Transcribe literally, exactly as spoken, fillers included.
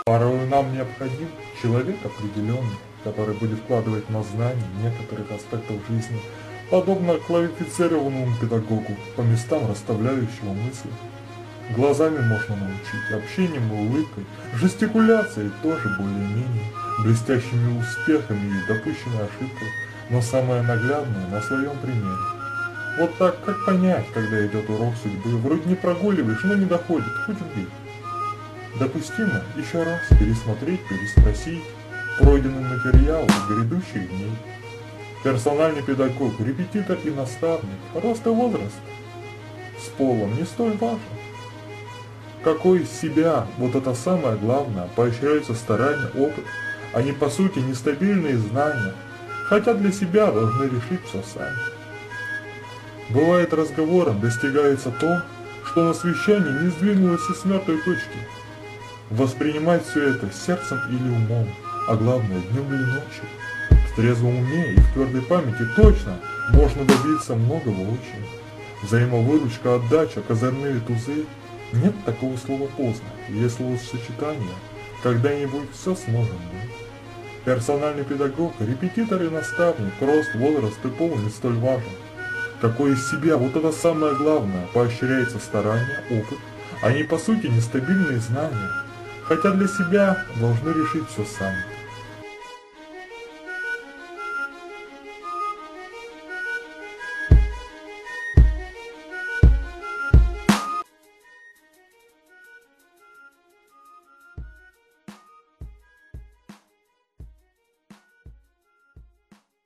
Порой нам необходим человек определенный, который будет вкладывать в нас знания некоторых аспектов жизни, подобно квалифицированному педагогу, по местам расставляющему мысли. Глазами можно научить, общением и улыбкой, жестикуляцией тоже более-менее, блестящими успехами и допущенной ошибкой, но самое наглядное на своем примере. Вот так, как понять, когда идет урок судьбы, вроде не прогуливаешь, но не доходит, хоть убей. Допустимо еще раз пересмотреть, переспросить пройденный материал грядущих дней. Персональный педагог, репетитор и наставник, рост и возраст с полом не столь важен. Какой из себя, вот это самое главное, поощряются старания, опыт, а не по сути нестабильные знания, хотя для себя должны решить все сами. Бывает, разговором достигается то, что на совещании не сдвинулось и с мертвой точки. Воспринимать все это сердцем или умом, а главное днем или ночью. В трезвом уме и в твердой памяти точно можно добиться многого очень. Взаимовыручка, отдача, козырные тузы. Нет такого слова поздно, есть словосочетание «когда-нибудь все сможем мы». Персональный педагог, репетитор и наставник, рост, возраст и пол не столь важен. Какой из себя, вот это самое главное, поощряется старание, опыт, а не по сути нестабильные знания, хотя для себя должны решить все сами.